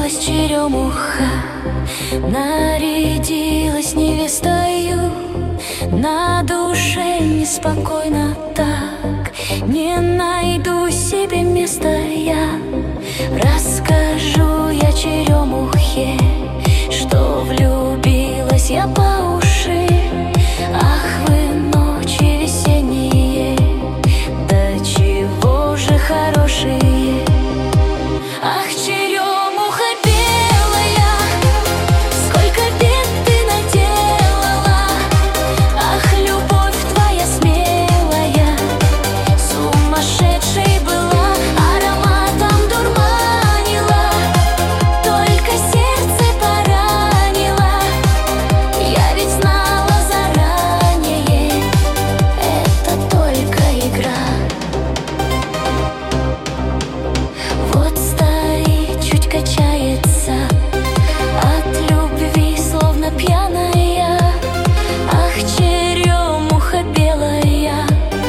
Явилась черемуха, нарядилась невестою. На душе неспокойно так, не найду себе места я. Расскажу я черемухе, что влюбилась я по уши. Ах вы ночи весенние, да чего же хорошие. Ах, черемуха белая, сколько бед ты наделала. Ах, любовь твоя смелая, сумасшедшей была, ароматом дурманила, только сердце поранила. Я ведь знала заранее, это только игра. Вот стоит, чуть качается от любви, словно пьяная. Ах, черемуха белая,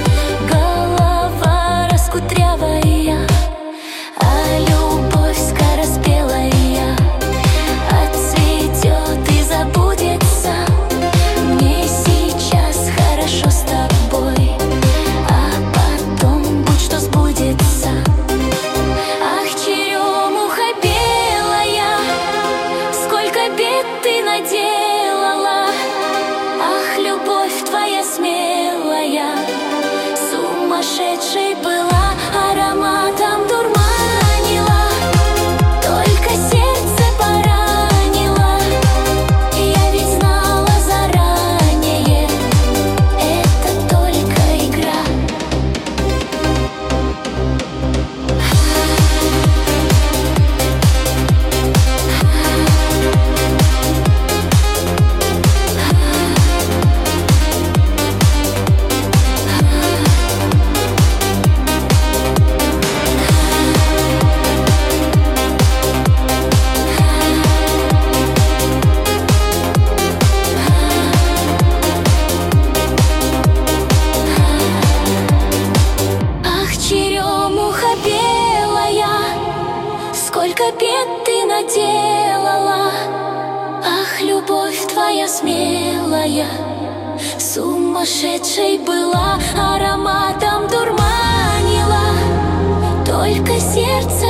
голова раскудрявая, а любовь скороспелая отцветет и забудется. Мне сейчас хорошо с тобой, а потом будь что сбудется. Ах, черемуха белая, сколько бед ты наделала. Ах, любовь твоя смелая, сумасшедшей была, ароматом дурманила, только сердце поранила. Я ведь знала заранее, это только игра. Ах, черемуха белая, сколько бед ты наделала. Ах, любовь твоя смелая, сумасшедшей была, ароматом дурманила, только сердце